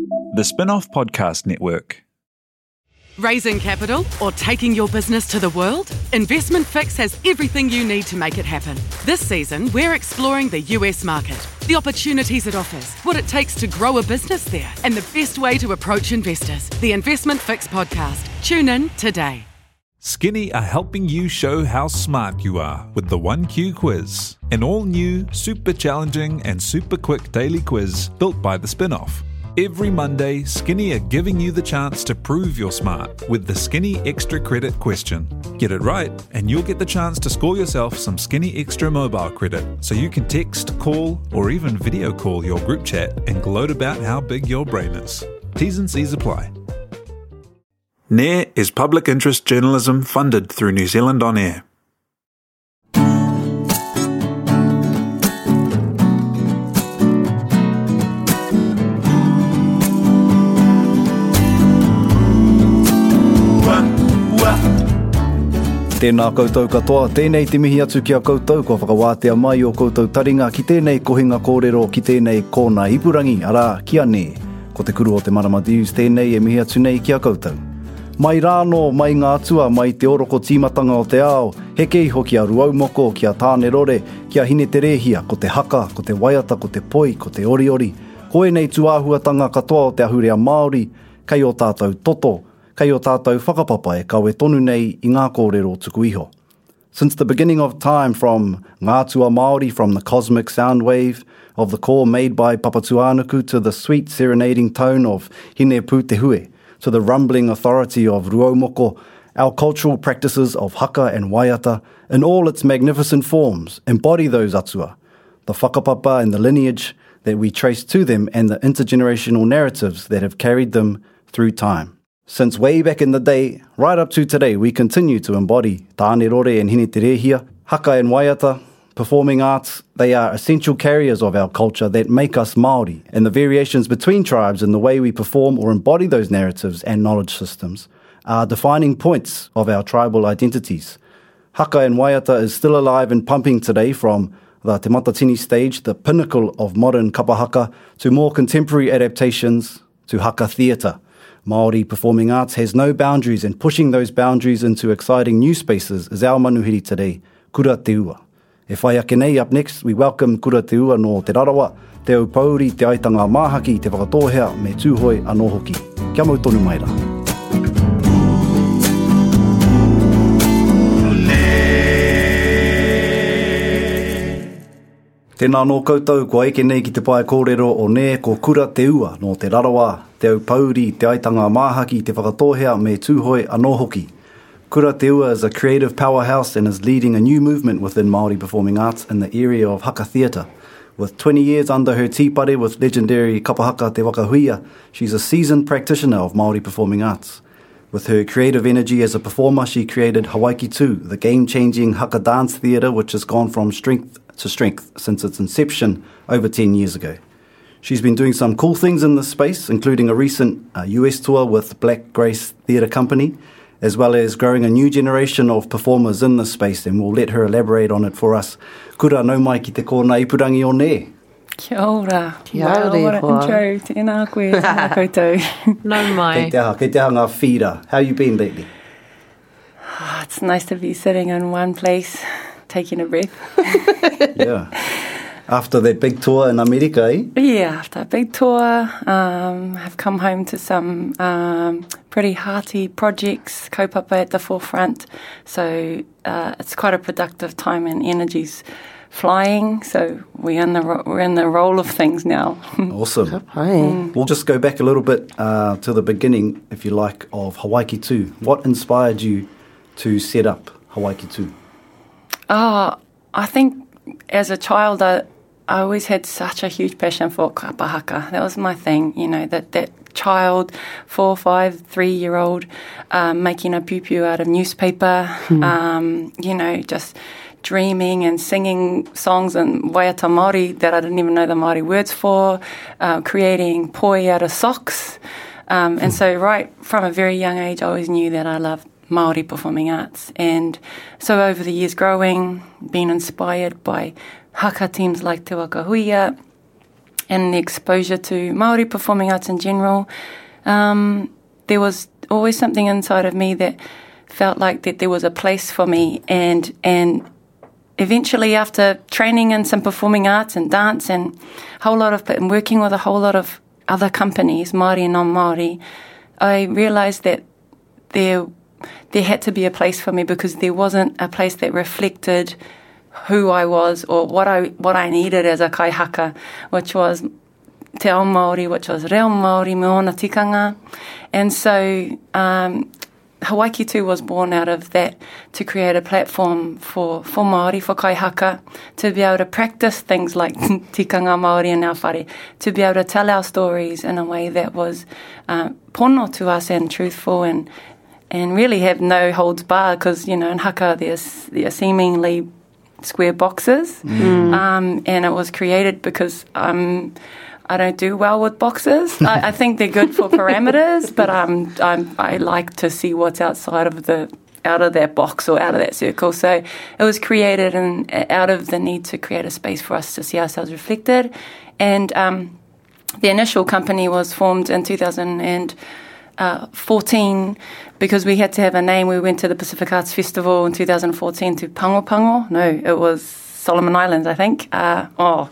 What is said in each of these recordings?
The Spin-Off Podcast Network. Raising capital or taking your business to the world? Investment Fix has everything you need to make it happen. This season, we're exploring the US market, the opportunities it offers, what it takes to grow a business there, and the best way to approach investors. The Investment Fix podcast. Tune in today. Skinny are helping you show how smart you are with the 1Q quiz, an all-new, super challenging and super quick daily quiz built by the Spin-Off. Every Monday, Skinny are giving you the chance to prove you're smart with the Skinny Extra Credit question. Get it right, and you'll get the chance to score yourself some Skinny Extra mobile credit so you can text, call, or even video call your group chat and gloat about how big your brain is. T's and C's apply. NAIR is public interest journalism funded through New Zealand On Air. Tēnā koutou katoa, tēnei te mihi atu ki a koutou, ko whakawātea mai o koutou taringa ki tēnei kohinga kōrero, ki tēnei kōna ipurangi, arā, kia ne, ko te kuru o te marama dius, tēnei e mihi atu nei ki a koutou. Mai rāno, mai ngā atua, mai te oroko tīmatanga o te ao, hekei hoki a ruaumoko, ki a tāne rore, ki a hine te rehia, ko te haka, ko te waiata, ko te poi, ko te oriori, koe nei tuāhuatanga katoa o te ahurea Māori, kei o tātou toto, kei o tātou whakapapa e kawe tonu nei I ngā kōrero tuku iho. Since the beginning of time, from ngā tua Māori, from the cosmic sound wave of the call made by Papatuānuku to the sweet serenading tone of Hine Pūtehue, to the rumbling authority of Ruaumoko, our cultural practices of haka and waiata, in all its magnificent forms, embody those atua, the whakapapa and the lineage that we trace to them and the intergenerational narratives that have carried them through time. Since way back in the day, right up to today, we continue to embody tāne rore and hine te rehia, haka and waiata, performing arts. They are essential carriers of our culture that make us Māori, and the variations between tribes in the way we perform or embody those narratives and knowledge systems are defining points of our tribal identities. Haka and waiata is still alive and pumping today, from the Te Matatini stage, the pinnacle of modern kapahaka, to more contemporary adaptations to haka theatre. Māori performing arts has no boundaries, and pushing those boundaries into exciting new spaces is our manuhiri today, Kura Te Ua. E whai ake nei, up next, we welcome Kura Te Ua no Te Rarawa, Te Au Pauri, Te Aitanga Māhaki, Te Whakatohea, me tūhoi anō hoki. Kia mau tonu mai rā. Tēnā nō koutou, ko eke nei ki te pae kōrero o ne, ko Kura Te Ua no Te Rarawa, Te Au Pauri, Te Aitanga Māhaki, Te Whakatohea, me tūhoi anō hoki. Kura Te Ua is a creative powerhouse and is leading a new movement within Māori performing arts in the area of haka theatre. With 20 years under her tīpare with legendary kapahaka Te Wakahuia, she's a seasoned practitioner of Māori performing arts. With her creative energy as a performer, she created Hawaiki 2, the game-changing haka dance theatre which has gone from strength to strength since its inception over 10 years ago. She's been doing some cool things in this space, including a recent US tour with Black Grace Theatre Company, as well as growing a new generation of performers in this space, and we'll let her elaborate on it for us. Kura nau mai ki te kōna ipurangi o ne. Kia ora. Kia ora, what an intro. Tēnā koe, tēnā koutou. No mai. Kei te aha ngā whira. How you been lately? It's nice to be sitting in one place, taking a breath. Yeah. After that big tour in America, eh? Yeah, after a big tour, I've come home to some pretty hearty projects, kaupapa at the forefront. So it's quite a productive time and energy's flying. So we're in the role of things now. Awesome. We'll just go back a little bit to the beginning, if you like, of Hawaiki 2. What inspired you to set up Hawaiki 2? I think as a child, I always had such a huge passion for kapahaka. That was my thing, you know, that child, 4, 5, 3-year-old, making a piu-piu out of newspaper, you know, just dreaming and singing songs in waiata Māori that I didn't even know the Māori words for, creating poi out of socks. And so right from a very young age, I always knew that I loved Māori performing arts. And so over the years growing, being inspired by haka teams like Te Wakahuia, and the exposure to Māori performing arts in general, there was always something inside of me that felt like that there was a place for me. And eventually, after training in some performing arts and dance and working with a whole lot of other companies, Māori and non-Māori, I realised that there had to be a place for me because there wasn't a place that reflected who I was or what I needed as a kaihaka, which was te ao Māori, which was reo Māori, me ona tikanga. And so Hawaii Ki-Tu was born out of that, to create a platform for Māori, for kaihaka, to be able to practice things like tikanga Māori and our whare, to be able to tell our stories in a way that was pono to us and truthful and really have no holds barred, because, you know, in haka there are seemingly square boxes, and it was created because I don't do well with boxes. I think they're good for parameters, but I like to see what's outside of out of that box or out of that circle. So it was created out of the need to create a space for us to see ourselves reflected. And the initial company was formed in 2014 because we had to have a name. We went to the Pacific Arts Festival in 2014 to Pango. No, it was Solomon Islands, I think. And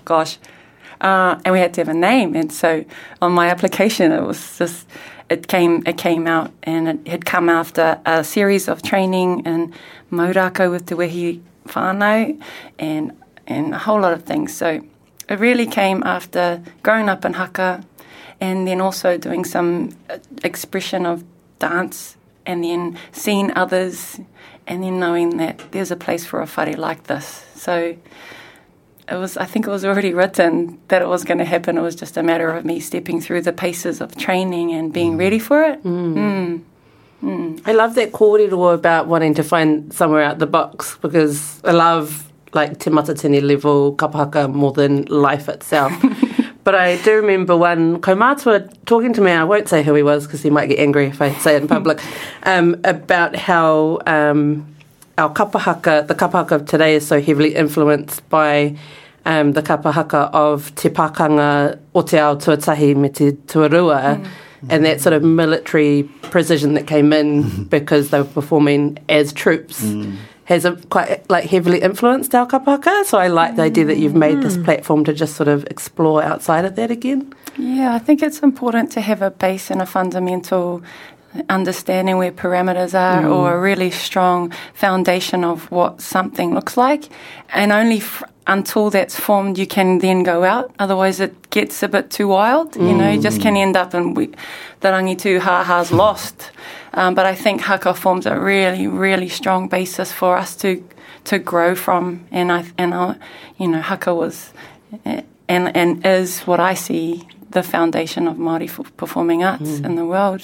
we had to have a name. And so on my application, it came out, and it had come after a series of training in Maurako with Te Wehi Whānau and a whole lot of things. So it really came after growing up in haka and then also doing some expression of dance and then seeing others and then knowing that there's a place for a whare like this. So I think it was already written that it was going to happen. It was just a matter of me stepping through the paces of training and being ready for it. I love that kōrero about wanting to find somewhere out the box, because I love like te matatini level kapahaka more than life itself. But I do remember one kaumātua talking to me, I won't say who he was because he might get angry if I say it in public, about how our kapahaka, the kapahaka of today, is so heavily influenced by the kapahaka of te pakanga o te ao tuatahi me te tuarua, and that sort of military precision that came in because they were performing as troops has quite like heavily influenced our kapahaka. So I like the idea that you've made this platform to just sort of explore outside of that again. Yeah, I think it's important to have a base and a fundamental understanding where parameters are, or a really strong foundation of what something looks like, and only until that's formed you can then go out. Otherwise it gets a bit too wild, you know, you just can end up in the rangitu ha-ha's lost. But I think haka forms a really, really strong basis for us to grow from, and you know, haka was and is what I see the foundation of Māori performing arts in the world.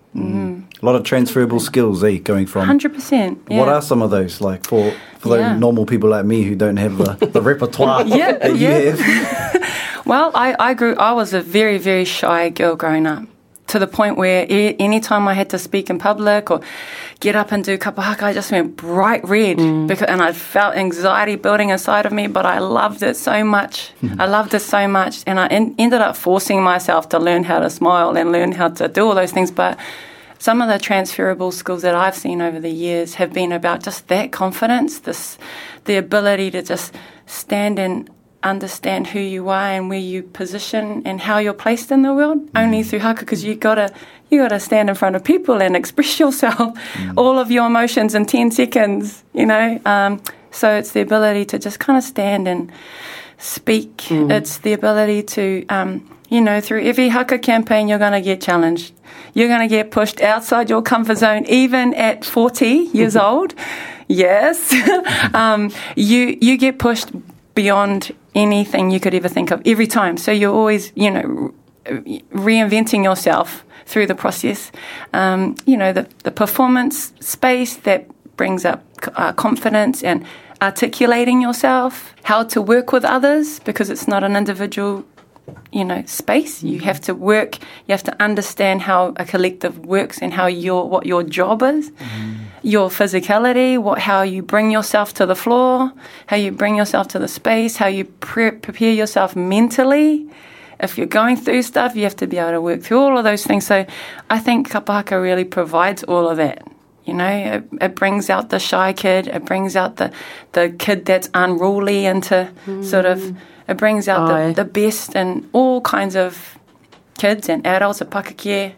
A lot of transferable skills, going from 100%. Yeah. What are some of those, like for those normal people like me who don't have the repertoire that you have? Well, I was a very, very shy girl growing up, to the point where any time I had to speak in public or get up and do kapahaka, I just went bright red, and I felt anxiety building inside of me, but I loved it so much. And I ended up forcing myself to learn how to smile and learn how to do all those things. But some of the transferable skills that I've seen over the years have been about just that confidence, the ability to just stand and understand who you are and where you position and how you're placed in the world, only through haka, because you gotta stand in front of people and express yourself, all of your emotions in 10 seconds, you know. So it's the ability to just kind of stand and speak. It's the ability to, you know, through every haka campaign you're going to get challenged. You're going to get pushed outside your comfort zone, even at 40 years old. Yes. You get pushed beyond anything you could ever think of every time. So you're always, you know, reinventing yourself through the process. You know, the performance space that brings up confidence and articulating yourself, how to work with others, because it's not an individual, you know, space. You have to work, you have to understand how a collective works and how what your job is. Your physicality, how you bring yourself to the floor, how you bring yourself to the space, how you prepare yourself mentally, if you're going through stuff, you have to be able to work through all of those things. So I think kapahaka really provides all of that. You know, it brings out the shy kid. It brings out the kid that's unruly into sort of, it brings out the best in all kinds of kids and adults at Pakakia.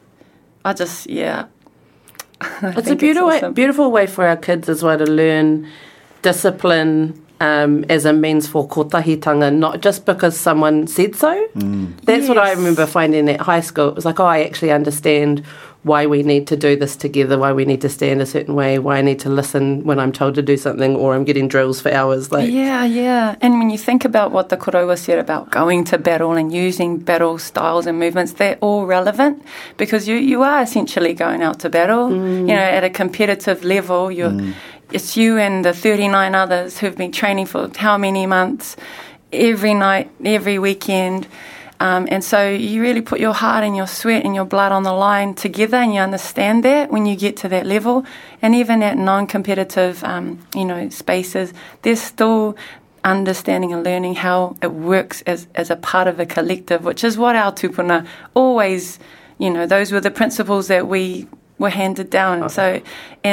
It's a beautiful way for our kids as well to learn discipline as a means for kotahitanga, not just because someone said so. That's what I remember finding at high school. It was like, I actually understand why we need to do this together, why we need to stand a certain way, why I need to listen when I'm told to do something or I'm getting drills for hours. Yeah. And when you think about what the koroua said about going to battle and using battle styles and movements, they're all relevant because you are essentially going out to battle. You know, at a competitive level, it's you and the 39 others who've been training for how many months, every night, every weekend. And so you really put your heart and your sweat and your blood on the line together, and you understand that when you get to that level. And even at non-competitive, spaces, there's still understanding and learning how it works as a part of a collective, which is what our tupuna always, those were the principles that we were handed down. Okay.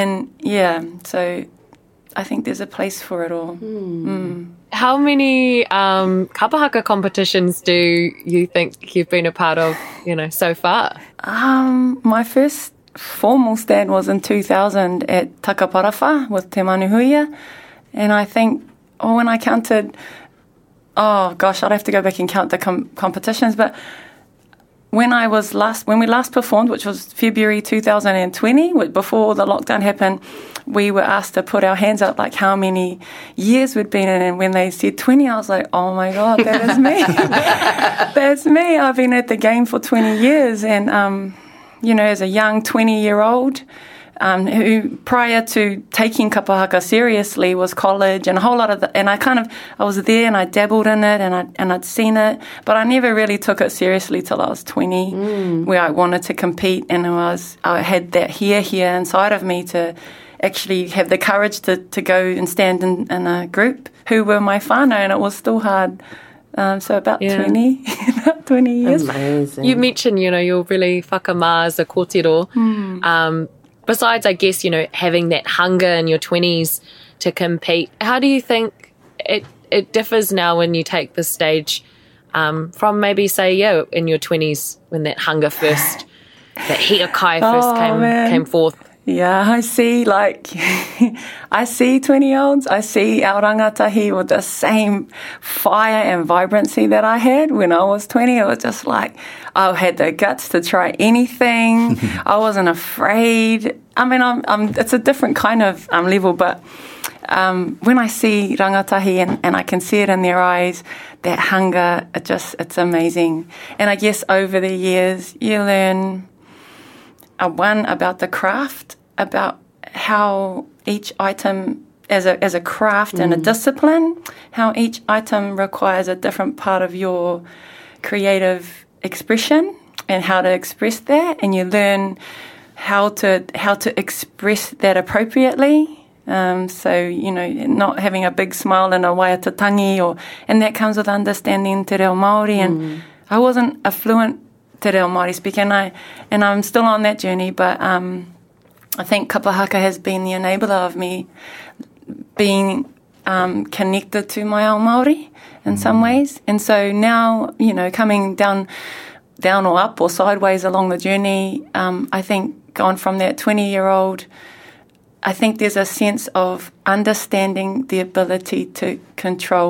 So I think there's a place for it all. How many kapahaka competitions do you think you've been a part of, so far? My first formal stand was in 2000 at Takaparafa with Te Manuhuia. And I think, when I counted, I'd have to go back and count the competitions, but when we last performed, which was February 2020, before the lockdown happened, we were asked to put our hands up, like how many years we'd been in. And when they said 20, I was like, oh my God, that is me. That's me. I've been at the game for 20 years. And, as a young 20-year-old, who prior to taking kapahaka seriously was college and a whole lot of and I was there and I dabbled in it and I'd seen it, but I never really took it seriously till I was 20, where I wanted to compete, and I had that here inside of me to actually have the courage to go and stand in a group who were my whānau, and it was still hard. So about 20 years. Amazing. You mentioned, you're really whakamā as a kōrero. Besides, I guess, having that hunger in your 20s to compete, how do you think it differs now when you take the stage from maybe, say, in your 20s when that hunger first, that hiakai first came forth? Yeah, I see 20-year-olds, I see our rangatahi with the same fire and vibrancy that I had when I was 20. It was just like, I had the guts to try anything. I wasn't afraid. I mean, it's a different kind of level, but when I see rangatahi and I can see it in their eyes, that hunger, it's amazing. And I guess over the years, you learn, one, about the craft, about how each item as a craft and a discipline, how each item requires a different part of your creative expression and how to express that, and you learn how to express that appropriately. So, not having a big smile and a waiatatangi, and that comes with understanding te reo Māori, and I wasn't a fluent te reo Māori speaker, and I'm still on that journey, but I think kapahaka has been the enabler of me being connected to my own Māori in some ways. And so now, coming down or up or sideways along the journey, I think gone from that 20-year-old, I think there's a sense of understanding the ability to control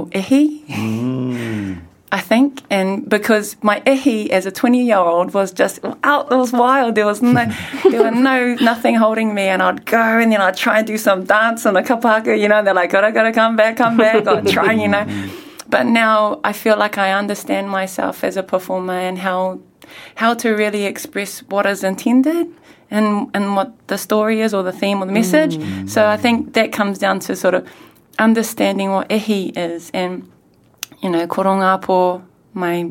ihi. I think, and because my ihi as a 20-year-old was just out, it was wild. There was nothing holding me, and I'd go and then I'd try and do some dance on the kapahaka, they're like, gotta come back, I'd try, But now I feel like I understand myself as a performer and how to really express what is intended and what the story is or the theme or the message. So I think that comes down to sort of understanding what ihi is, and Korongāpo, my,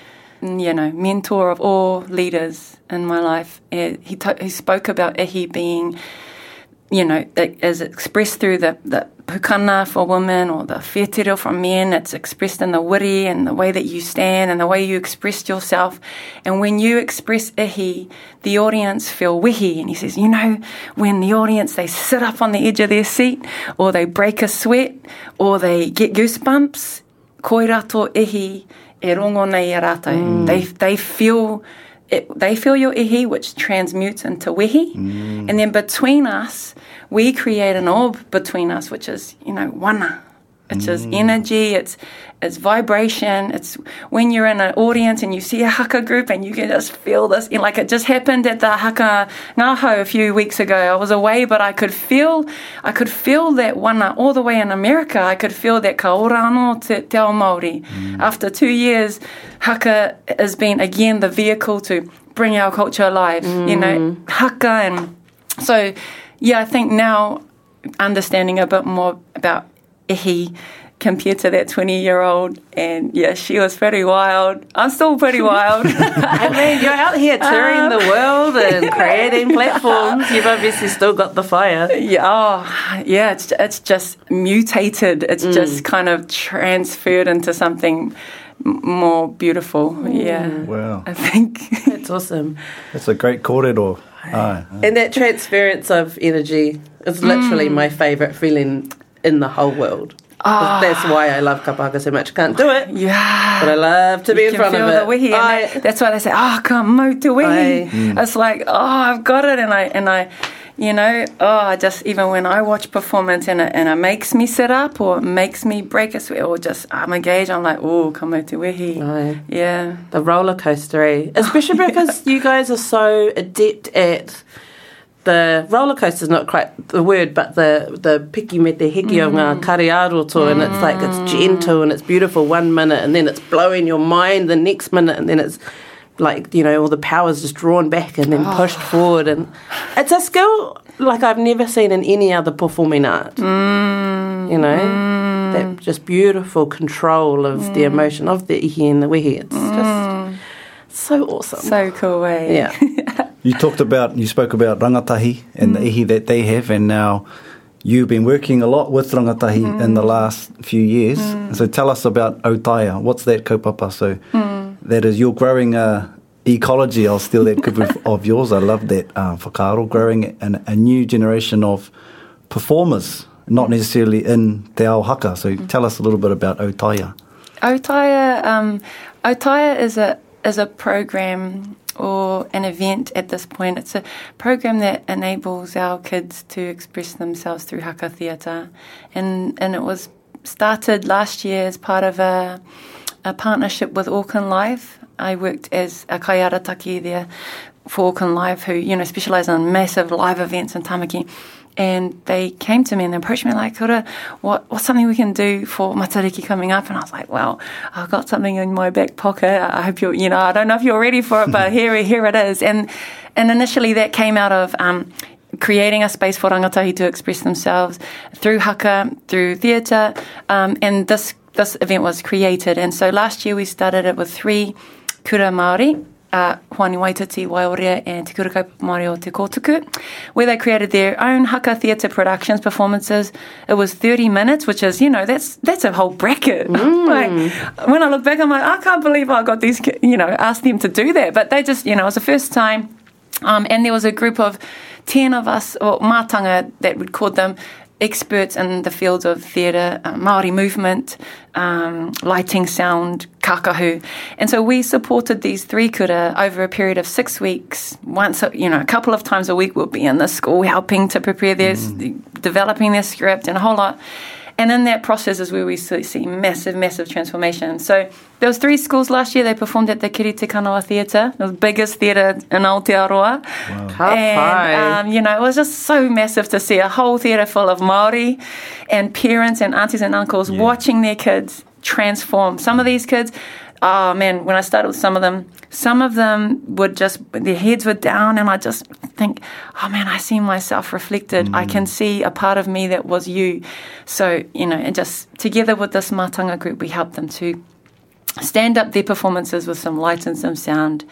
mentor of all leaders in my life, he spoke about ihi being, as expressed through the pukana for women or the whetiro for men. It's expressed in the wiri and the way that you stand and the way you express yourself. And when you express ihi, the audience feel wehi. And he says, you know, when the audience, they sit up on the edge of their seat or they break a sweat or they get goosebumps, koi rato ihi e rongo nei a rātou. They feel your ihi, which transmutes into wehi. And then between us, we create an orb between us, which is, you know, wana. It's just energy, it's vibration. It's when you're in an audience and you see a haka group and you can just feel this. You know, like it just happened at the Haka Ngaho a few weeks ago. I was away, but I could feel that wana all the way in America. I could feel that ka ora anō te ao Māori. After 2 years, haka has been, again, the vehicle to bring our culture alive. You know, haka. And so, yeah, I think now understanding a bit more about ihi compared to that 20-year-old, and yeah, she was pretty wild. I'm still pretty wild. I mean, you're out here touring the world and creating platforms. You've obviously still got the fire. Yeah, it's just mutated. It's just kind of transferred into something more beautiful. Yeah. Wow. I think. That's awesome. That's a great kōrero. And that transference of energy is literally my favourite feeling in the whole world. That's why I love kapahaka so much. Can't do it, but I love to be in front of it. The wehi, that's why they say, ka mau te wehi. It's like, I've got it, and I, you know, I just, even when I watch performance and it makes me sit up or makes me break a sweat or just I'm engaged, I'm like, ka mau te wehi. Yeah. The roller coaster, especially because you guys are so adept at the roller coaster is not quite the word, but the piki me te hiki o ngā kariaroto, and it's like it's gentle and it's beautiful 1 minute, and then it's blowing your mind the next minute, and then it's like, you know, all the power's just drawn back and then pushed forward, and it's a skill like I've never seen in any other performing art. You know, that just beautiful control of the emotion of the ihi and the wehi. It's just so awesome. So cool, Yeah. You spoke about rangatahi and the ihi that they have, and now you've been working a lot with rangatahi in the last few years. So tell us about Aotaia. What's that kaupapa? So that is, you're growing ecology. I'll steal that kupu of yours. I love that whakaaro, growing a new generation of performers, not necessarily in te ao haka. So tell us a little bit about Aotaia. Aotaia is a program or an event at this point. It's a program that enables our kids to express themselves through haka theatre. And it was started last year as part of a partnership with Auckland Live. I worked as a kaiarataki there for Auckland Live, who, you know, specialise in massive live events in Tamaki. And they came to me and they approached me like, Kura, what's something we can do for Matariki coming up? And I was like, well, I've got something in my back pocket. I hope you're, you know, I don't know if you're ready for it, but here it is. And initially that came out of creating a space for rangatahi to express themselves through haka, through theatre, and this event was created. And so last year we started it with 3 kura Māori, Hoani Waititi, Waiorea, and Te Kura Kaupapa Māori o Te Kōtuku, where they created their own haka theatre productions, performances. It was 30 minutes, which is, you know, that's a whole bracket. Like, when I look back, I'm like, I can't believe I got these, you know, asked them to do that. But they just, you know, it was the first time. And there was a group of 10 of us, or mātanga, that we'd called them, experts in the fields of theatre, Māori movement, lighting, sound, kakahu. And so we supported these 3 kura over a period of 6 weeks. Once, you know, a couple of times a week we'll be in the school helping to prepare their, developing their script and a whole lot. And in that process is where we see massive, massive transformation. So there was 3 schools last year. They performed at the Kiriti Kanawa Theatre, the biggest theatre in Aotearoa. Wow. And, you know, it was just so massive to see a whole theatre full of Māori and parents and aunties and uncles watching their kids transform. Some of these kids, oh man, when I started with some of them would just, their heads were down, and I just think, oh man, I see myself reflected. I can see a part of me that was you. So, you know, and just together with this mātanga group, we helped them to stand up their performances with some light and some sound,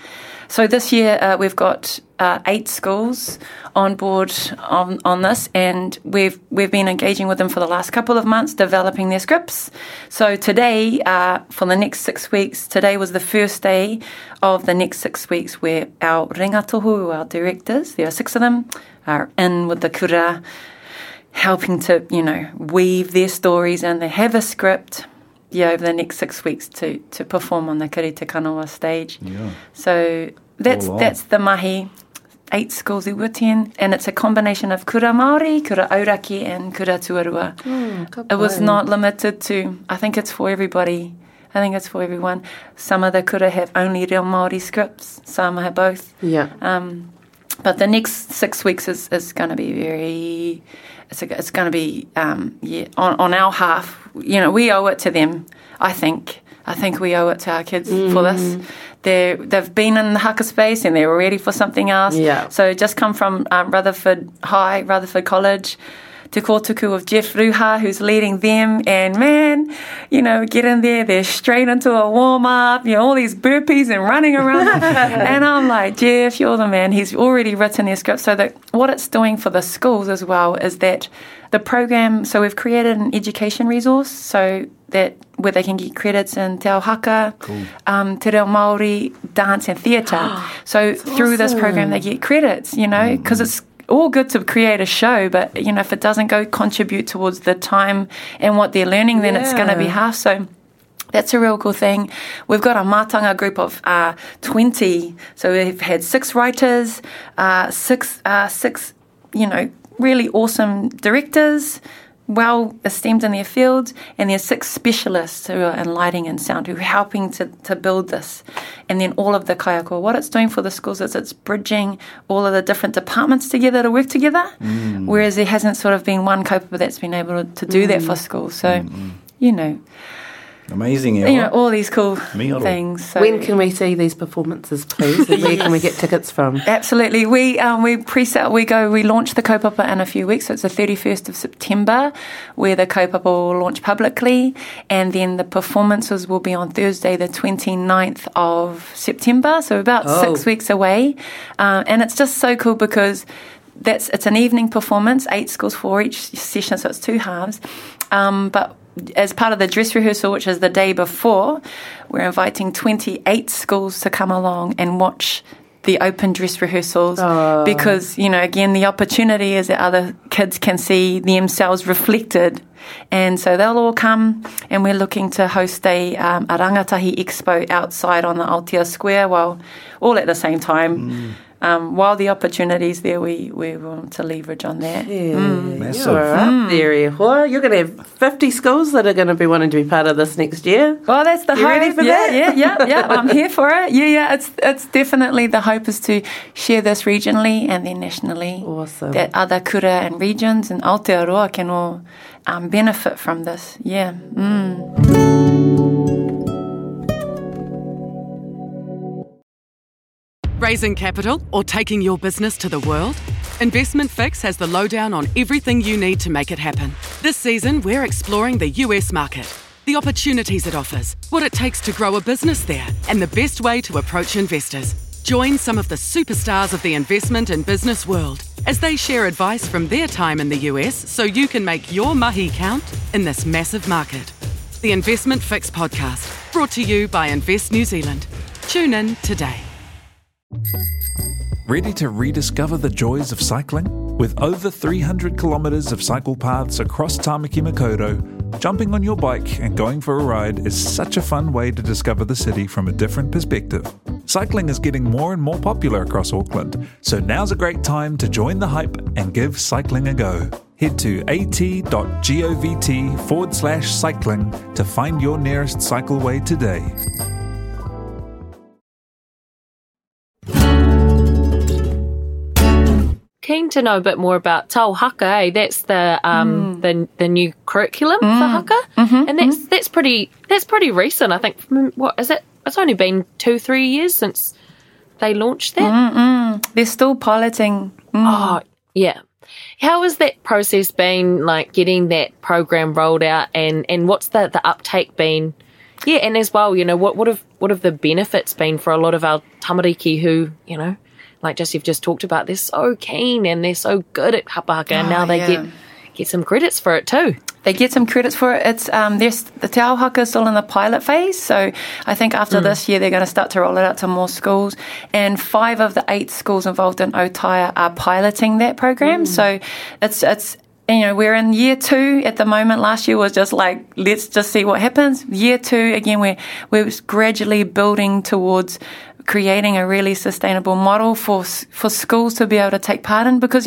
So this year we've got 8 schools on board on this, and we've been engaging with them for the last couple of months, developing their scripts. So today, for the next 6 weeks, today was the first day of the next 6 weeks where our ringatohu, our directors, there are 6 of them, are in with the kura, helping to, weave their stories, and they have a script over the next 6 weeks to perform on the Kirite Kanawa stage. Yeah. So that's the mahi. 8 schools i Witian, and it's a combination of kura Māori, kura Auraki, and kura Tuarua. It was not limited to, I think it's for everybody. I think it's for everyone. Some of the kura have only real Māori scripts, some have both. Yeah. But the next 6 weeks is going to be very, it's going to be, on our half. We owe it to them, I think. I think we owe it to our kids for this. They've been in the haka space and they're ready for something else. Yeah. So just come from Rutherford College, Te Kōtuku of Jeff Ruha, who's leading them. And man, get in there, they're straight into a warm-up, all these burpees and running around. And I'm like, Jeff, you're the man. He's already written their script. So that what it's doing for the schools as well is that the program, so we've created an education resource so that where they can get credits in te ao haka, te reo Māori, dance and theatre. So through this program they get credits, because it's all good to create a show, but, if it doesn't contribute towards the time and what they're learning, then it's going to be half. So that's a real cool thing. We've got a mātanga group of 20. So we've had 6 writers, 6 really awesome directors, well esteemed in their fields, and there's 6 specialists who are in lighting and sound who are helping to build this. And then all of the kaiako, what it's doing for the schools is it's bridging all of the different departments together to work together, whereas there hasn't sort of been one kaupapa that's been able to do that for schools. So, amazing, all these cool things. So. When can we see these performances, please? And where can we get tickets from? Absolutely. We pre-sale. We launch the kaupapa in a few weeks. So it's the 31st of September where the kaupapa will launch publicly, and then the performances will be on Thursday, the 29th of September. So about 6 weeks away, and it's just so cool because it's an evening performance, 8 schools for each session, so it's 2 halves. But as part of the dress rehearsal, which is the day before, we're inviting 28 schools to come along and watch the open dress rehearsals because, again, the opportunity is that other kids can see themselves reflected. And so they'll all come, and we're looking to host a rangatahi expo outside on the Aotea Square all at the same time. While the opportunity's there, we want to leverage on that. Yeah, massive. You're up there, You're going to have 50 schools that are going to be wanting to be part of this next year. Well, that's the hope. Ready for that? Yeah. I'm here for it. Yeah. It's definitely the hope is to share this regionally and then nationally. Awesome. That other kura and regions and Aotearoa can all benefit from this. Yeah. Raising capital or taking your business to the world? Investment Fix has the lowdown on everything you need to make it happen. This season, we're exploring the US market, the opportunities it offers, what it takes to grow a business there, and the best way to approach investors. Join some of the superstars of the investment and business world as they share advice from their time in the US so you can make your mahi count in this massive market. The Investment Fix podcast, brought to you by Invest New Zealand. Tune in today. Ready to rediscover the joys of cycling? With over 300 kilometres of cycle paths across Tāmaki Makaurau, jumping on your bike and going for a ride is such a fun way to discover the city from a different perspective. Cycling is getting more and more popular across Auckland, so now's a great time to join the hype and give cycling a go. Head to at.govt/cycling to find your nearest cycleway today. Keen to know a bit more about Tau Haka, That's the new curriculum for Haka, and that's pretty recent. I think what is it? It's only been 2-3 years since they launched that. They're still piloting. Oh yeah. How has that process been, like getting that program rolled out, and what's the uptake been? Yeah, and as well, what have the benefits been for a lot of our tamariki who, like you've just talked about, they're so keen and they're so good at kapa haka, and now they get some credits for it too. They get some credits for it. It's the Te Ao Haka is still in the pilot phase, so I think after this year they're going to start to roll it out to more schools. And 5 of the 8 schools involved in Otaia are piloting that program. So it's we're in year 2 at the moment. Last year was just like, let's just see what happens. Year 2, again, we're gradually building towards creating a really sustainable model for schools to be able to take part in, because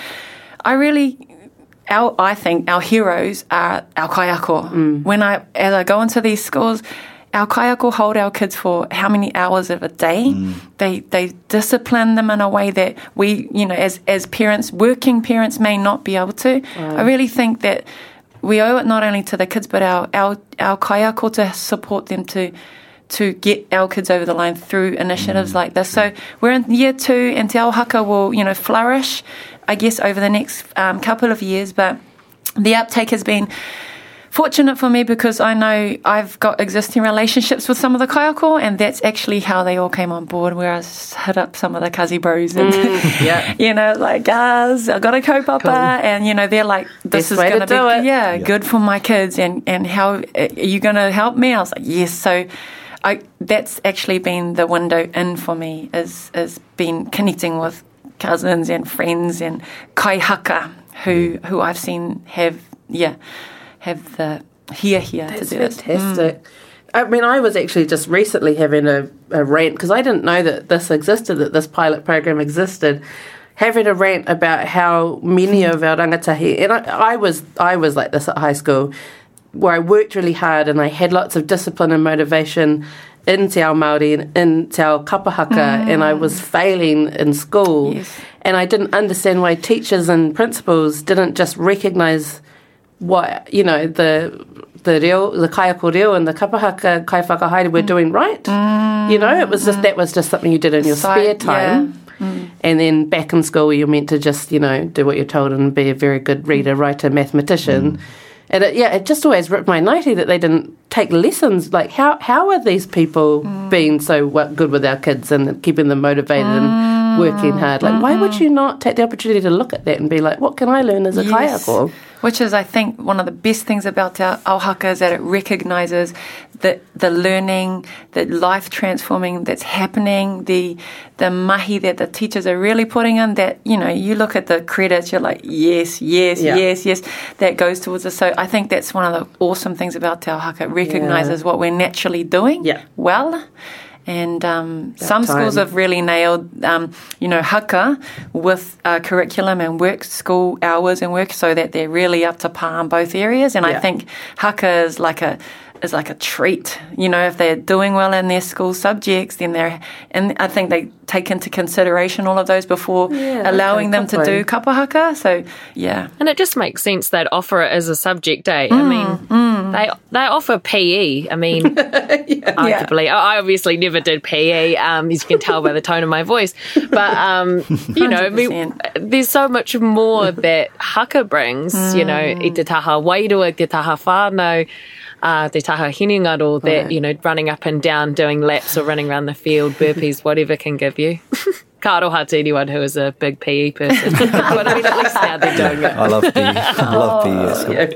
I think our heroes are our kaiako. As I go into these schools, our kaiako hold our kids for how many hours of a day. They discipline them in a way that we, as parents, working parents, may not be able to. I really think that we owe it not only to the kids, but our kaiako to support them to get our kids over the line through initiatives like this. So we're in year 2, and Te Ao Haka will, flourish, I guess, over the next couple of years. But the uptake has been fortunate for me because I know I've got existing relationships with some of the kaiako, and that's actually how they all came on board, where I hit up some of the kazi bros and, like, guys, I got a kaupapa, and, they're like, this is going to be good for my kids, and how are you going to help me? I was like, yes. So that's actually been the window in for me, is been connecting with cousins and friends and kaihaka who I've seen have the here to do this. Fantastic. I mean, I was actually just recently having a rant, because I didn't know that this existed, that this pilot program existed, having a rant about how many of our rangatahi, and I was like this at high school, where I worked really hard and I had lots of discipline and motivation in Te Ao Māori and in Te Ao Kapa Haka, and I was failing in school. Yes. And I didn't understand why teachers and principals didn't just recognise what, the kaiako reo and the kapa haka kai whakahaere were doing right. It was just, that was just something you did in your spare time. And then back in school you're meant to just, do what you're told and be a very good reader, writer, mathematician. And it just always ripped my nightie that they didn't take lessons. Like, how are these people being so good with our kids and keeping them motivated and working hard? Like, why would you not take the opportunity to look at that and be like, what can I learn as a kaiako? Which is, I think, one of the best things about Te Ao Haka, is that it recognises the learning, the life transforming that's happening, the mahi that the teachers are really putting in, that, you look at the credits, you're like, yes, that goes towards us. So I think that's one of the awesome things about Te Ao Haka. It recognises what we're naturally doing well. And some schools have really nailed, haka with curriculum and work, school hours and work, so that they're really up to par in both areas. And I think haka is like a treat. If they're doing well in their school subjects, then and I think they take into consideration all of those before allowing them to do kapa haka. So, And it just makes sense they'd offer it as a subject day. I mean, they offer PE. I mean, arguably. I obviously never did PE, as you can tell by the tone of my voice. But, I mean, there's so much more that haka brings, i te taha wairua, te taha whānau, te taha hiningaro, that, running up and down, doing laps or running around the field, burpees, whatever can give you. Ka aroha to anyone who is a big PE person. But I mean, at least now they're doing it. I love PE. I love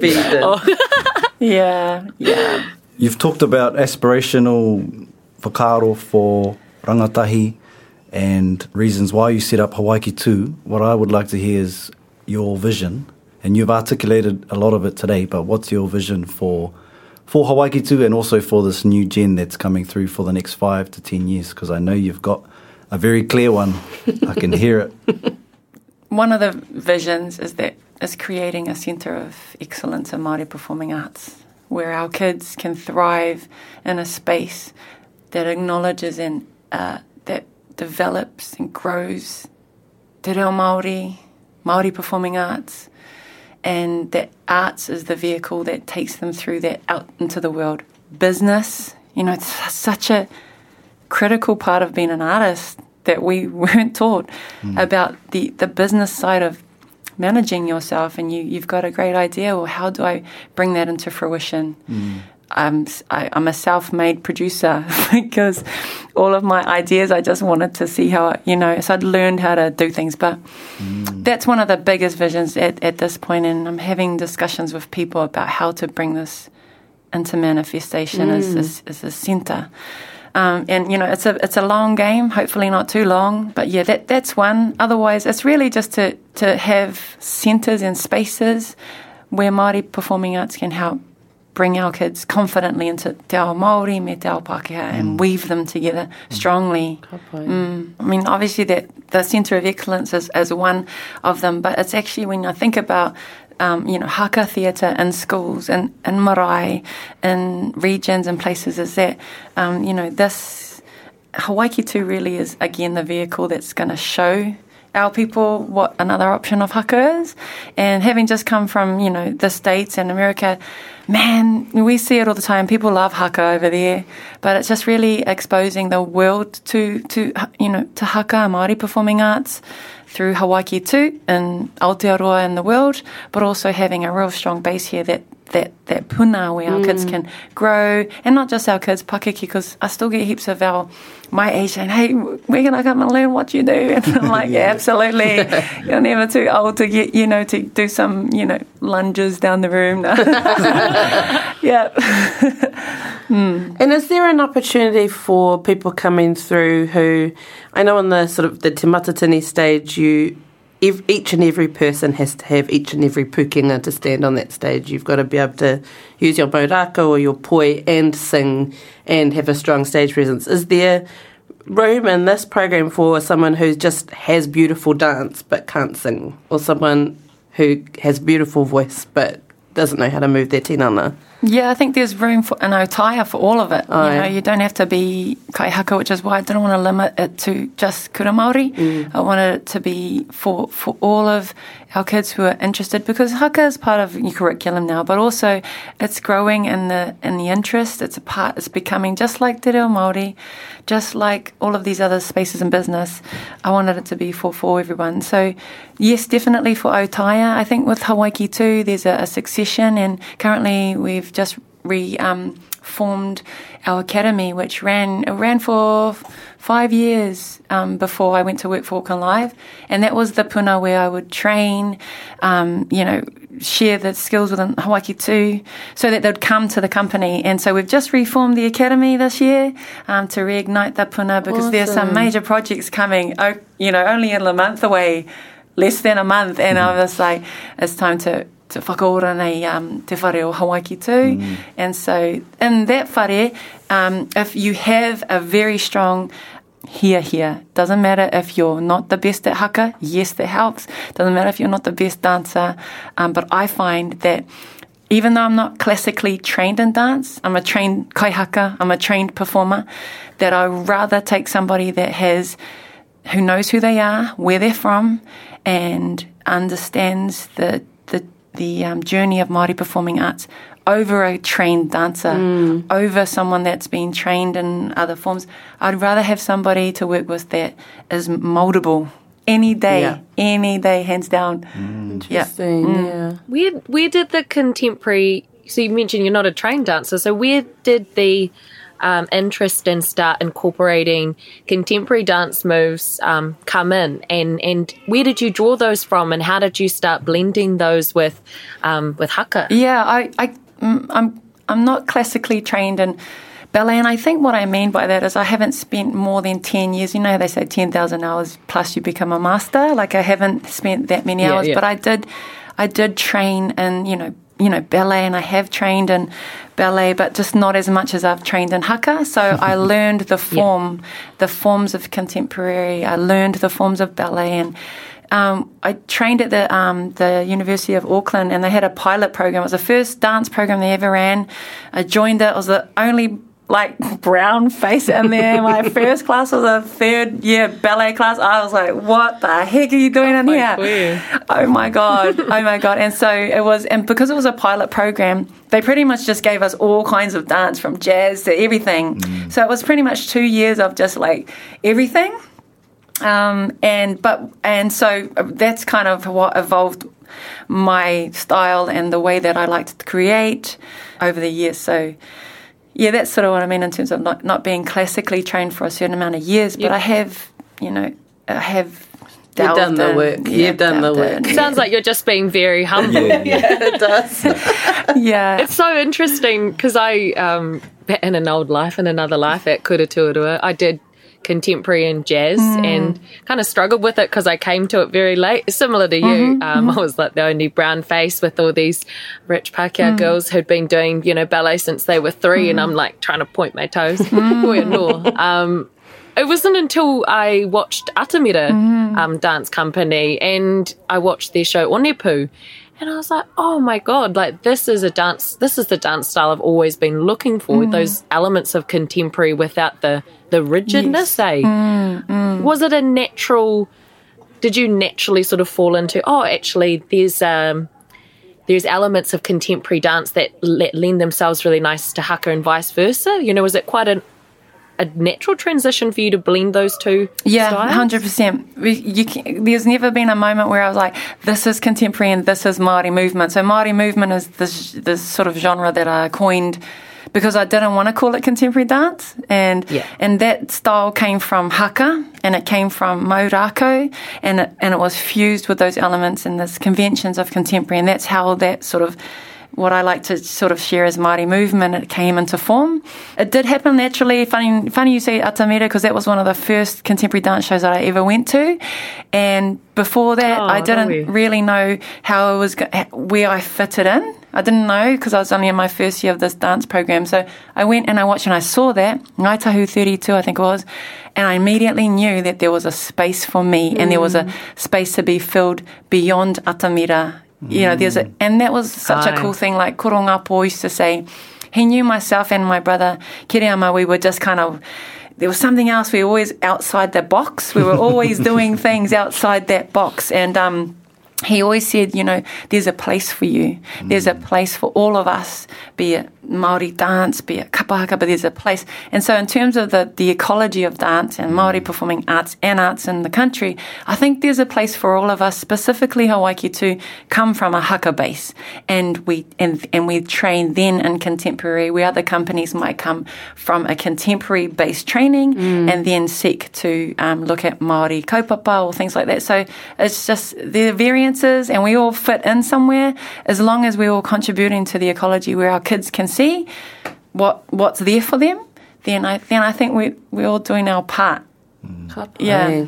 PE. Yeah. You've talked about aspirational whakaaro for rangatahi and reasons why you set up Hawaiki 2. What I would like to hear is your vision, and you've articulated a lot of it today, but what's your vision for Hawaiki 2 and also for this new gen that's coming through for the next 5 to 10 years? Because I know you've got a very clear one. I can hear it. One of the visions is creating a centre of excellence in Māori performing arts, where our kids can thrive in a space that acknowledges and that develops and grows te reo Māori performing arts, and that arts is the vehicle that takes them through that out into the world. Business, it's such a critical part of being an artist that we weren't taught about the business side of managing yourself, and you've got a great idea, well, how do I bring that into fruition? I'm a self-made producer because all of my ideas, I just wanted to see how, so I'd learned how to do things. But that's one of the biggest visions at this point, and I'm having discussions with people about how to bring this into manifestation as a centre. And, it's a long game, hopefully not too long. But, yeah, that's one. Otherwise, it's really just to have centres and spaces where Māori performing arts can help bring our kids confidently into te ao Māori me te ao Pākehā and weave them together strongly. I mean, obviously the Centre of Excellence is one of them, but it's actually when I think about, haka theatre in schools and in marae, in regions and places, is that, this Hawaii Ki Tū really is, again, the vehicle that's going to show our people what another option of haka is. And having just come from, the States and America, man, we see it all the time. People love haka over there, but it's just really exposing the world to haka, Māori performing arts, through Hawaii Ki Tū and Aotearoa in the world, but also having a real strong base here that puna where our kids can grow, and not just our kids, Pakeke, because I still get heaps of my age saying, hey, where can I come and learn what you do? And I'm like, yeah, absolutely. You're never too old to get, to do some, lunges down the room. Yeah. And is there an opportunity for people coming through who, I know on the sort of the Te Matatini stage, each and every person has to have each and every pukenga to stand on that stage. You've got to be able to use your mauraka or your poi and sing and have a strong stage presence. Is there room in this program for someone who just has beautiful dance but can't sing, or someone who has beautiful voice but doesn't know how to move their tinana? Yeah, I think there's room for an otaia for all of it. You don't have to be kaihaka, which is why I didn't want to limit it to just kura Māori. I wanted it to be for all of our kids who are interested, because haka is part of your curriculum now, but also it's growing in the interest. It's becoming just like Te Reo Māori, just like all of these other spaces in business. I wanted it to be for everyone. So yes, definitely for otaia. I think with Hawaii Ki Tū, there's a succession, and currently we've just formed our academy, which ran for 5 years before I went to work for Auckland Live, and that was the puna where I would train, share the skills within Hawaii Ki Tū so that they'd come to the company. And so we've just reformed the academy this year to reignite the puna, because there's some major projects coming, only in a month away, less than a month, and I was like, it's time to whakaora nei te whare o Hawaii Ki Tū. And so in that whare, if you have a very strong here, doesn't matter if you're not the best at haka, yes, that helps. Doesn't matter if you're not the best dancer, but I find that even though I'm not classically trained in dance, I'm a trained kaihaka, I'm a trained performer, that I rather take somebody who knows who they are, where they're from, and understands the journey of Māori performing arts over a trained dancer, over someone that's been trained in other forms. I'd rather have somebody to work with that is mouldable any day, hands down. Interesting, yeah. Where did the contemporary, so you mentioned you're not a trained dancer, so where did the interest in start incorporating contemporary dance moves come in, and where did you draw those from, and how did you start blending those with haka? Yeah, I'm not classically trained in ballet, and I think what I mean by that is I haven't spent more than 10 years. You know, they say 10,000 hours plus you become a master. Like, I haven't spent that many hours, but I did train in ballet, and I have trained in ballet, but just not as much as I've trained in haka. So I learned the forms of contemporary. I learned the forms of ballet, and I trained at the University of Auckland, and they had a pilot program. It was the first dance program they ever ran. I joined it. I was the only brown face in there. My first class was a third year ballet class. I was like, what the heck are you doing in here? Oh my God. And so it was, and because it was a pilot program, they pretty much just gave us all kinds of dance, from jazz to everything. So it was pretty much 2 years of just everything. And so that's kind of what evolved my style and the way that I like to create over the years. So, yeah, that's sort of what I mean in terms of not being classically trained for a certain amount of years, but I have, You've done the work. You've done the work. Sounds like you're just being very humble. It does. Yeah. It's so interesting because I, in an old life, in another life at Kurituarua, I did contemporary and jazz and kind of struggled with it because I came to it very late. Similar to you, I was like the only brown face with all these rich Pākehā girls who'd been doing, ballet since they were 3 and I'm like trying to point my toes. It wasn't until I watched Atamira Dance Company and I watched their show Onepu, and I was like, oh my God, like this is the dance style I've always been looking for, those elements of contemporary without the rigidness, Was it a natural, did you naturally sort of fall into, actually there's elements of contemporary dance that lend themselves really nice to haka and vice versa? Was it quite a natural transition for you to blend those two styles? Yeah, 100%. There's never been a moment where I was like, this is contemporary and this is Māori movement. So Māori movement is this sort of genre that I coined because I didn't want to call it contemporary dance. And that style came from haka and it came from maurako and it was fused with those elements and those conventions of contemporary. And that's how that sort of what I like to sort of share as Māori movement, it came into form. It did happen naturally. Funny you say Atamira, because that was one of the first contemporary dance shows that I ever went to. And before that, I didn't really know how it was, where I fitted in. I didn't know because I was only in my first year of this dance program. So I went and I watched and I saw that, Ngai Tahu 32, I think it was, and I immediately knew that there was a space for me and there was a space to be filled beyond Atamira. And that was such a cool thing. Like Korongapo used to say, he knew myself and my brother Kiriama, we were just kind of, there was something else. We were always outside the box. We were always doing things outside that box. And he always said, there's a place for you. There's a place for all of us, be it Māori dance, be it kapahaka, but there's a place. And so in terms of the ecology of dance and Māori performing arts in the country, I think there's a place for all of us, specifically Hawaiki, to come from a haka base. And we train then in contemporary, where other companies might come from a contemporary-based training and then seek to look at Māori kaupapa or things like that. So it's just, there are variances and we all fit in somewhere as long as we're all contributing to the ecology where our kids can see what's there for them, then I think we're all doing our part. Yeah.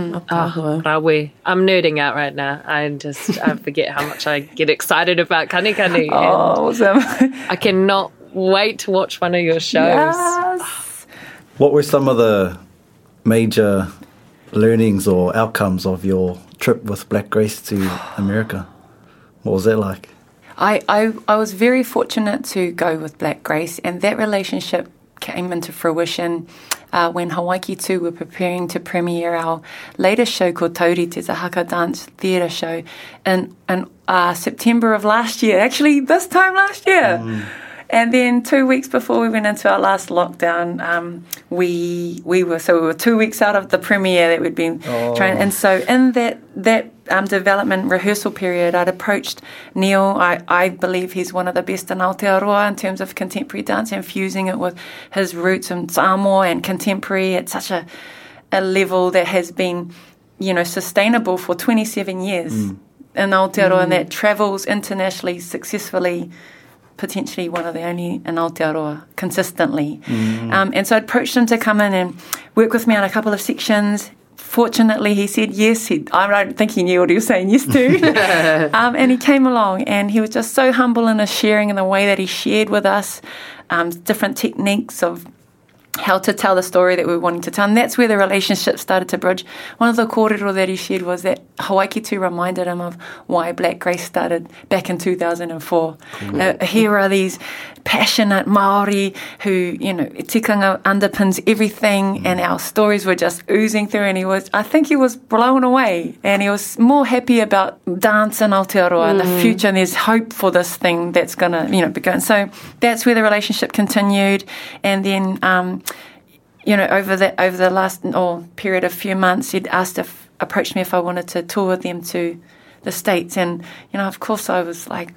Rawe. I'm nerding out right now. I forget how much I get excited about Kanikani. Oh, awesome. I cannot wait to watch one of your shows. Yes. What were some of the major learnings or outcomes of your trip with Black Grace to America? What was that like? I was very fortunate to go with Black Grace, and that relationship came into fruition when Hawaiki 2 were preparing to premiere our latest show called Taurite, a haka dance theatre show, in September of last year. Actually, this time last year. And then 2 weeks before we went into our last lockdown, we were 2 weeks out of the premiere that we'd been trying. And so in that development rehearsal period, I'd approached Neil. I believe he's one of the best in Aotearoa in terms of contemporary dance and fusing it with his roots in Samoa and contemporary at such a level that has been, sustainable for 27 years in Aotearoa and that travels internationally successfully. Potentially one of the only in Aotearoa consistently. And so I approached him to come in and work with me on a couple of sections. Fortunately, he said yes. I don't think he knew what he was saying yes to. And he came along and he was just so humble in his sharing and the way that he shared with us different techniques of how to tell the story that we were wanting to tell. And that's where the relationship started to bridge. One of the kōrero that he shared was that Hawaiki 2 reminded him of why Black Grace started back in 2004. Cool. Here are these passionate Māori who, tikanga underpins everything and our stories were just oozing through, and I think he was blown away and he was more happy about dance in Aotearoa and the future, and there's hope for this thing that's going to, be going. So that's where the relationship continued. And then over the last period of few months, he'd approached me if I wanted to tour with them to the States. And, you know, of course I was like,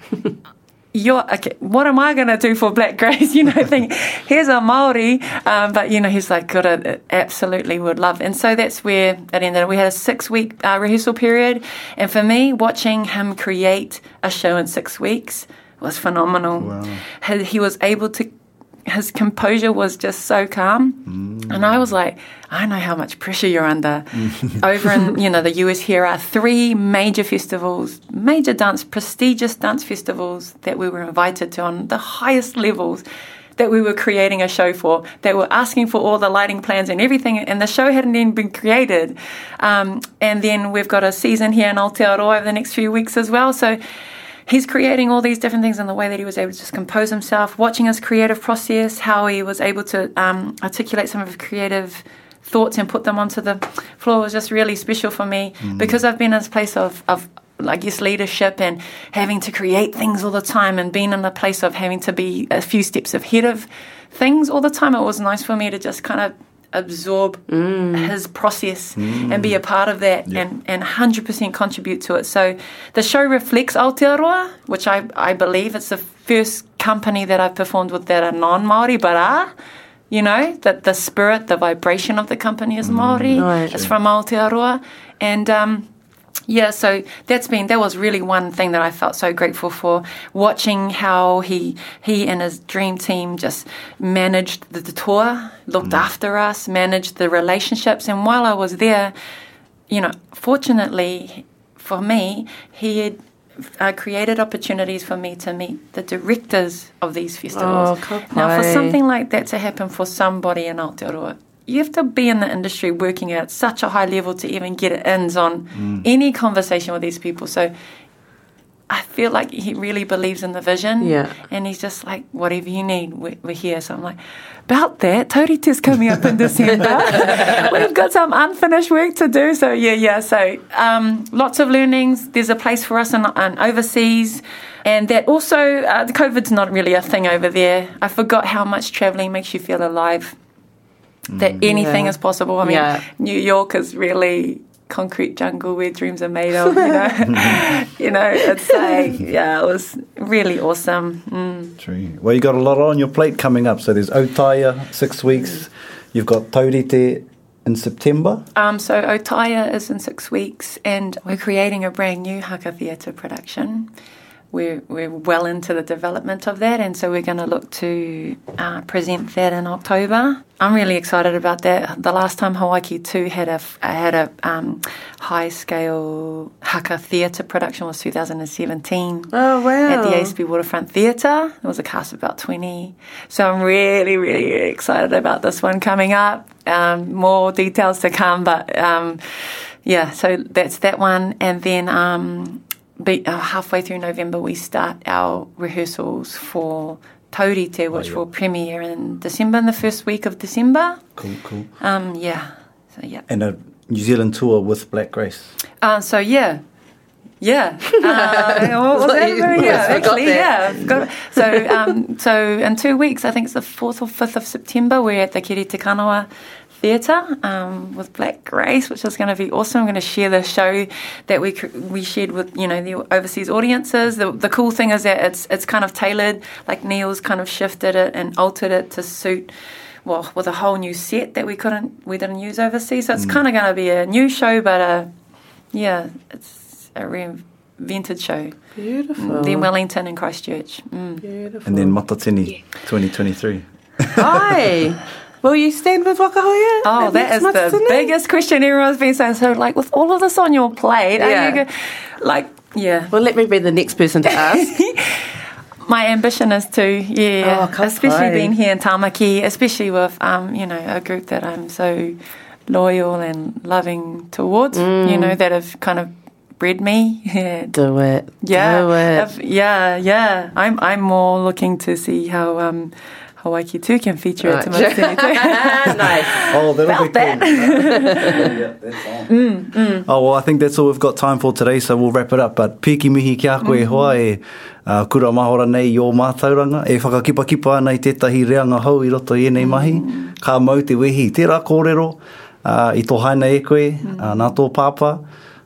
okay, what am I going to do for Black Grace? You know, think, here's a Māori. But, you know, he's like, good, absolutely would love. And so that's where it ended. We had a 6-week rehearsal period. And for me, watching him create a show in 6 weeks was phenomenal. Wow. He was able to, his composure was just so calm. And I was like, I know how much pressure you're under. Over in, you know, the US, here are 3 major festivals, prestigious dance festivals that we were invited to on the highest levels, that we were creating a show for, that were asking for all the lighting plans and everything, and the show hadn't even been created. And then we've got a season here in Aotearoa over the next few weeks as well. So he's creating all these different things in the way that he was able to just compose himself, watching his creative process, how he was able to articulate some of his creative thoughts and put them onto the floor was just really special for me, because I've been in this place of I guess, leadership and having to create things all the time and being in a place of having to be a few steps ahead of things all the time. It was nice for me to just kind of absorb his process and be a part of that and 100% contribute to it. So the show reflects Aotearoa, which I believe it's the first company that I've performed with that are non-Māori, but are, you know, that the spirit, the vibration of the company is Māori. Right. It's from Aotearoa. And yeah, so that was really one thing that I felt so grateful for, watching how he and his dream team just managed the tour, looked after us, managed the relationships. And while I was there, you know, fortunately for me, he had created opportunities for me to meet the directors of these festivals. Now, for something like that to happen for somebody in Aotearoa, you have to be in the industry working at such a high level to even get ins on any conversation with these people. So I feel like he really believes in the vision. Yeah. And he's just like, whatever you need, we're here. So I'm like, about that, Taurite's coming up in December. We've got some unfinished work to do. So yeah. So lots of learnings. There's a place for us in overseas. And that also, the COVID's not really a thing over there. I forgot how much travelling makes you feel alive. That anything is possible. I mean, New York is really concrete jungle where dreams are made of, you know. You know, it's like, it was really awesome. True. Well, you got a lot on your plate coming up. So there's Otaia, 6 weeks. You've got Taurite in September. So Otaia is in 6 weeks, and we're creating a brand new haka theatre production. We're well into the development of that, and so we're going to look to present that in October. I'm really excited about that. The last time Hawaii 2 had a high-scale haka theatre production was 2017. Oh, wow. At the ASB Waterfront Theatre. It was a cast of about 20. So I'm really, really excited about this one coming up. More details to come, but so that's that one. And then halfway through November, we start our rehearsals for Taurite, which will premiere in December, in the first week of December. Cool. So, yeah. And a New Zealand tour with Black Grace. What was that? So in 2 weeks, I think it's the 4th or 5th of September, we're at the Kiri Te Kanawa Theatre with Black Grace, which is going to be awesome. I'm going to share the show that we shared with, you know, the overseas audiences. The cool thing is that it's kind of tailored, like Neil's kind of shifted it and altered it to suit, well, with a whole new set that we didn't use overseas. So it's kind of going to be a new show, but it's a reinvented show. Beautiful. Then Wellington and Christchurch. Beautiful. And then Matatini 2023. Hi. Will you stand with Wakahoia? Oh, that is the biggest question everyone's been saying. So, like, with all of this on your plate, Well, let me be the next person to ask. My ambition is to, especially being here in Tamaki, especially with, a group that I'm so loyal and loving towards, that have kind of bred me. Do it. Yeah. Do it. I'm more looking to see how Hawaii 2 can feature it. Nice. Oh, that'll be cool. That's on. Oh, well, I think that's all we've got time for today, so we'll wrap it up. But piki mihi kia koe hoa kura mahora nei o mātauranga, whakakipakipa nei tētahi reanga hau I roto I nei mahi. Ka mau te wehi tērā kōrero, I tō haina e koe, nā tō pāpā,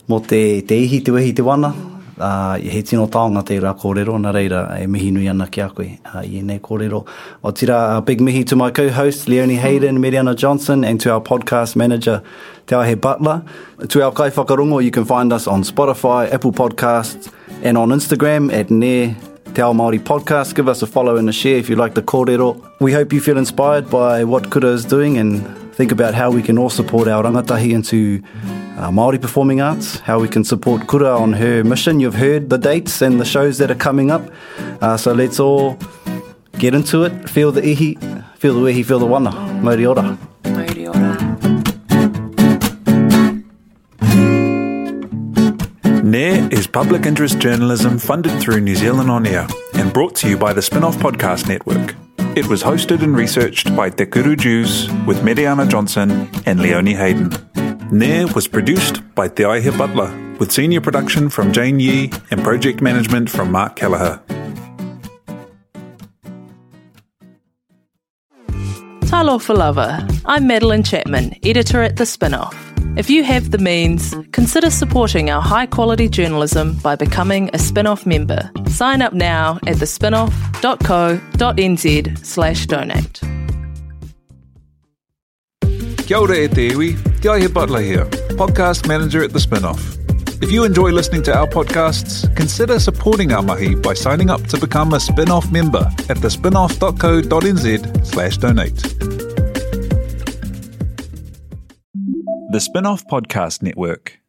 Mo te ihi te wehi te wana, he tino taonga te rā kōrero, nā reira e mihi nui ana ki a koe I nei kōrero. O tira, a big mihi to my co-host, Leonie Hayden, Mariana Johnson, and to our podcast manager, Te Aihe Butler. To our kai whakarongo, you can find us on Spotify, Apple Podcasts, and on Instagram at Ne Te Ao Māori Podcast. Give us a follow and a share if you like the kōrero. We hope you feel inspired by what Kura is doing and think about how we can all support our rangatahi into Māori performing arts, how we can support Kura on her mission. You've heard the dates and the shows that are coming up. So let's all get into it. Feel the ihi, feel the wehi, feel the wana. Mauri ora. Mauri ora. NAIR is public interest journalism funded through New Zealand On Air and brought to you by the Spin-Off Podcast Network. It was hosted and researched by Te Kuru Jews with Mariana Johnson and Leonie Hayden. NAIR was produced by Te Aihe Butler with senior production from Jane Yee and project management from Mark Kelleher. Talo for Lover. I'm Madeline Chapman, editor at The Spin-Off. If you have the means, consider supporting our high-quality journalism by becoming a Spin-Off member. Sign up now at thespinoff.co.nz/donate. Kia ora e te iwi, Te Aihe Butler here, podcast manager at The Spin-Off. If you enjoy listening to our podcasts, consider supporting our mahi by signing up to become a Spin-Off member at thespinoff.co.nz/donate. The Spin-Off Podcast Network.